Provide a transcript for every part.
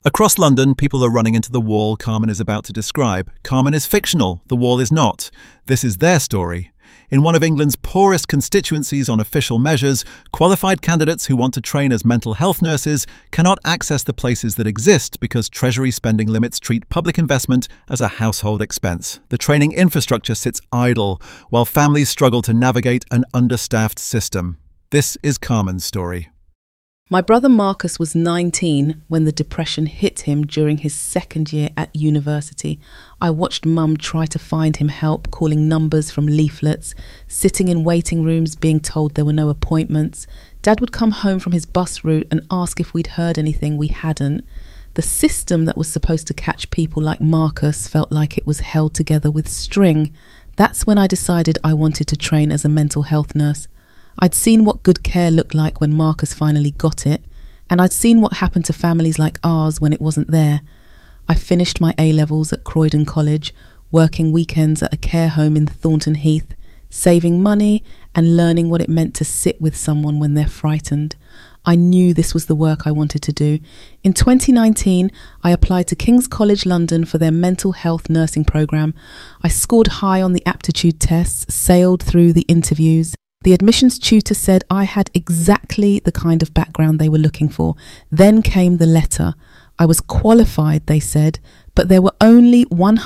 Across London, people are running into the wall Carmen is about to describe. Carmen is fictional, the wall is not. This is their story. In one of England's poorest constituencies on official measures, qualified candidates who want to train as mental health nurses cannot access the places that exist because Treasury spending limits treat public investment as a household expense. The training infrastructure sits idle, while families struggle to navigate an understaffed system. This is Carmen's story. My brother Marcus was 19 when the depression hit him during his second year at university. I watched Mum try to find him help, calling numbers from leaflets, sitting in waiting rooms being told there were no appointments. Dad would come home from his bus route and ask if we'd heard anything we hadn't. The system that was supposed to catch people like Marcus felt like it was held together with string. That's when I decided I wanted to train as a mental health nurse. I'd seen what good care looked like when Marcus finally got it, and I'd seen what happened to families like ours when it wasn't there. I finished my A-levels at Croydon College, working weekends at a care home in Thornton Heath, saving money and learning what it meant to sit with someone when they're frightened. I knew this was the work I wanted to do. In 2019, I applied to King's College London for their mental health nursing programme. I scored high on the aptitude tests, sailed through the interviews. The admissions tutor said I had exactly the kind of background they were looking for. Then came the letter. I was qualified, they said, but there were only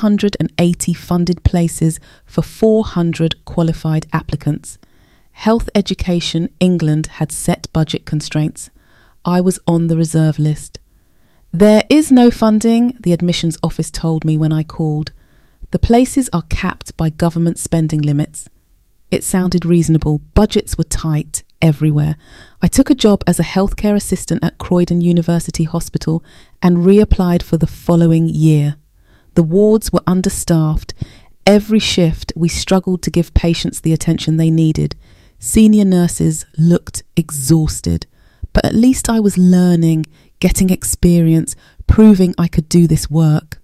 180 funded places for 400 qualified applicants. Health Education England had set budget constraints. I was on the reserve list. There is no funding, the admissions office told me when I called. The places are capped by government spending limits. It sounded reasonable. Budgets were tight everywhere. I took a job as a healthcare assistant at Croydon University Hospital and reapplied for the following year. The wards were understaffed. Every shift, we struggled to give patients the attention they needed. Senior nurses looked exhausted. But at least I was learning, getting experience, proving I could do this work.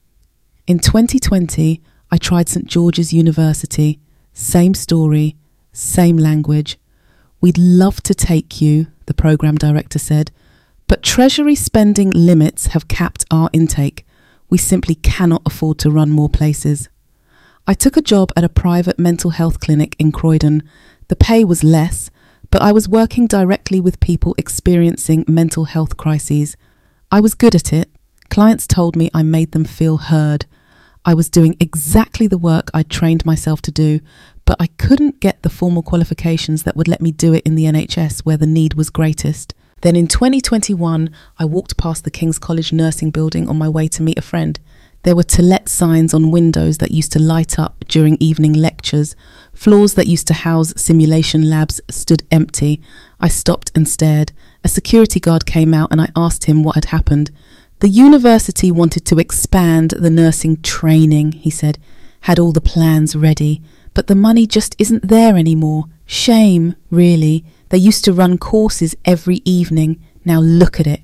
In 2020, I tried St George's University. Same story, same language. We'd love to take you, the programme director said, but Treasury spending limits have capped our intake. We simply cannot afford to run more places. I took a job at a private mental health clinic in Croydon. The pay was less, but I was working directly with people experiencing mental health crises. I was good at it. Clients told me I made them feel heard. I was doing exactly the work I'd trained myself to do, but I couldn't get the formal qualifications that would let me do it in the NHS where the need was greatest. Then in 2021, I walked past the King's College nursing building on my way to meet a friend. There were to let signs on windows that used to light up during evening lectures. Floors that used to house simulation labs stood empty. I stopped and stared. A security guard came out and I asked him what had happened. The university wanted to expand the nursing training, he said, had all the plans ready, but the money just isn't there anymore. Shame, really. They used to run courses every evening. Now look at it.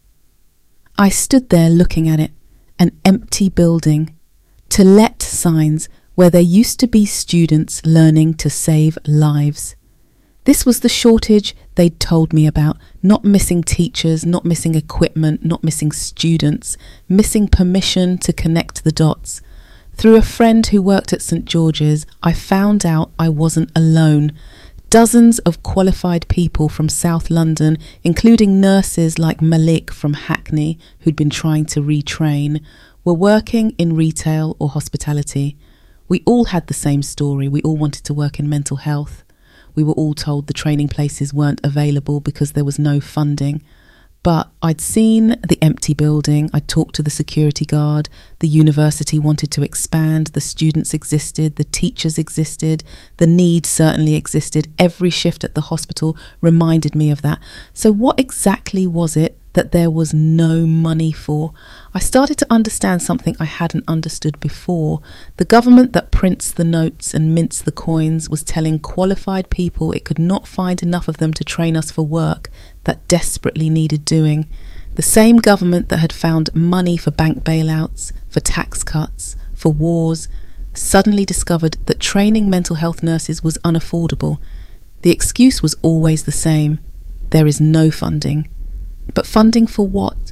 I stood there looking at it, an empty building. To let signs where there used to be students learning to save lives. This was the shortage they'd told me about, not missing teachers, not missing equipment, not missing students, missing permission to connect the dots. Through a friend who worked at St George's, I found out I wasn't alone. Dozens of qualified people from South London, including nurses like Malik from Hackney, who'd been trying to retrain, were working in retail or hospitality. We all had the same story. We all wanted to work in mental health. We were all told the training places weren't available because there was no funding. But I'd seen the empty building, I'd talked to the security guard, the university wanted to expand, the students existed, the teachers existed, the need certainly existed. Every shift at the hospital reminded me of that. So what exactly was it that there was no money for? I started to understand something I hadn't understood before. The government that prints the notes and mints the coins was telling qualified people it could not find enough of them to train us for work that desperately needed doing. The same government that had found money for bank bailouts, for tax cuts, for wars, suddenly discovered that training mental health nurses was unaffordable. The excuse was always the same: there is no funding. But funding for what?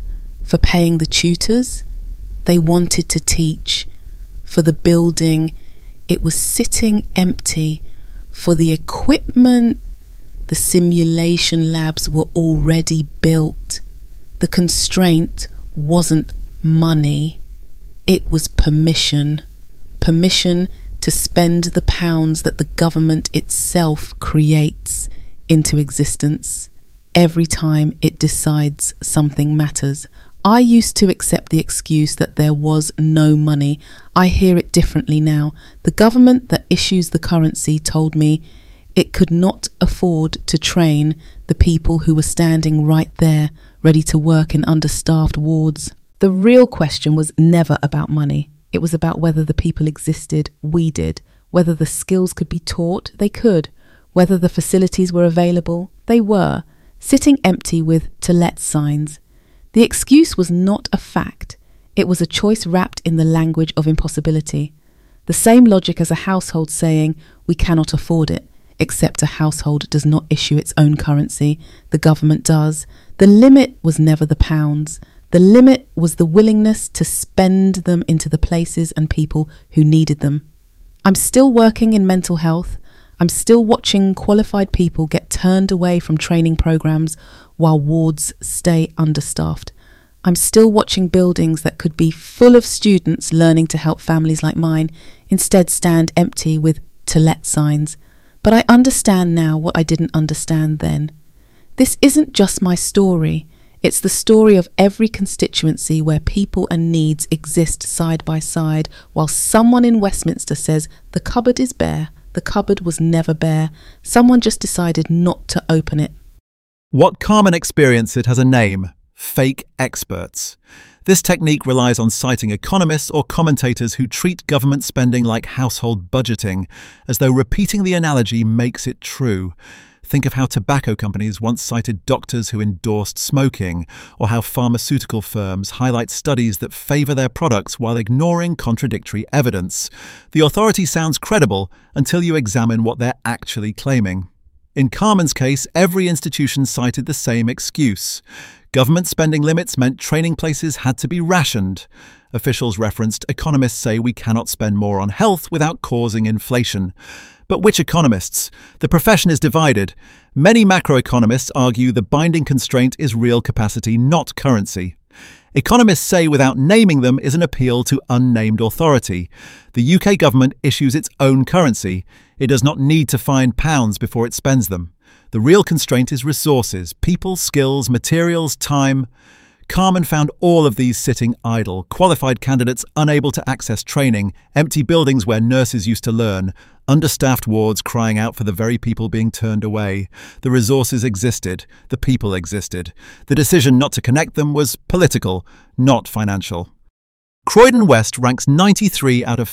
For paying the tutors, they wanted to teach. For the building, it was sitting empty. For the equipment, the simulation labs were already built. The constraint wasn't money, it was permission. Permission to spend the pounds that the government itself creates into existence every time it decides something matters. I used to accept the excuse that there was no money. I hear it differently now. The government that issues the currency told me it could not afford to train the people who were standing right there, ready to work in understaffed wards. The real question was never about money. It was about whether the people existed, we did. Whether the skills could be taught, they could. Whether the facilities were available, they were. Sitting empty with "to let" signs. The excuse was not a fact. It was a choice wrapped in the language of impossibility. The same logic as a household saying, "we cannot afford it," except a household does not issue its own currency. The government does. The limit was never the pounds. The limit was the willingness to spend them into the places and people who needed them. I'm still working in mental health. I'm still watching qualified people get turned away from training programs while wards stay understaffed. I'm still watching buildings that could be full of students learning to help families like mine instead stand empty with "to let" signs. But I understand now what I didn't understand then. This isn't just my story. It's the story of every constituency where people and needs exist side by side, while someone in Westminster says the cupboard is bare. The cupboard was never bare. Someone just decided not to open it. What Carmen experienced has a name: fake experts. This technique relies on citing economists or commentators who treat government spending like household budgeting, as though repeating the analogy makes it true. Think of how tobacco companies once cited doctors who endorsed smoking, or how pharmaceutical firms highlight studies that favour their products while ignoring contradictory evidence. The authority sounds credible until you examine what they're actually claiming. In Carmen's case, every institution cited the same excuse. Government spending limits meant training places had to be rationed. Officials referenced economists say we cannot spend more on health without causing inflation. But which economists? The profession is divided. Many macroeconomists argue the binding constraint is real capacity, not currency. Economists say without naming them is an appeal to unnamed authority. The UK government issues its own currency. It does not need to find pounds before it spends them. The real constraint is resources, people, skills, materials, time. Carmen found all of these sitting idle, qualified candidates unable to access training, empty buildings where nurses used to learn, understaffed wards crying out for the very people being turned away. The resources existed, the people existed. The decision not to connect them was political, not financial. Croydon West ranks 93 out of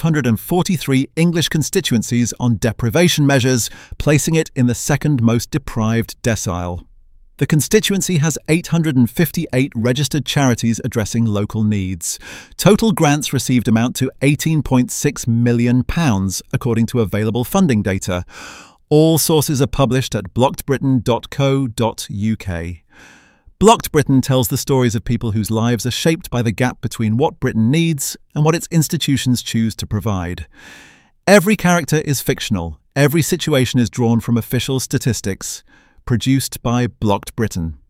543 English constituencies on deprivation measures, placing it in the second most deprived decile. The constituency has 858 registered charities addressing local needs. Total grants received amount to £18.6 million, according to available funding data. All sources are published at blockedbritain.co.uk. Blocked Britain tells the stories of people whose lives are shaped by the gap between what Britain needs and what its institutions choose to provide. Every character is fictional. Every situation is drawn from official statistics. Produced by Blocked Britain.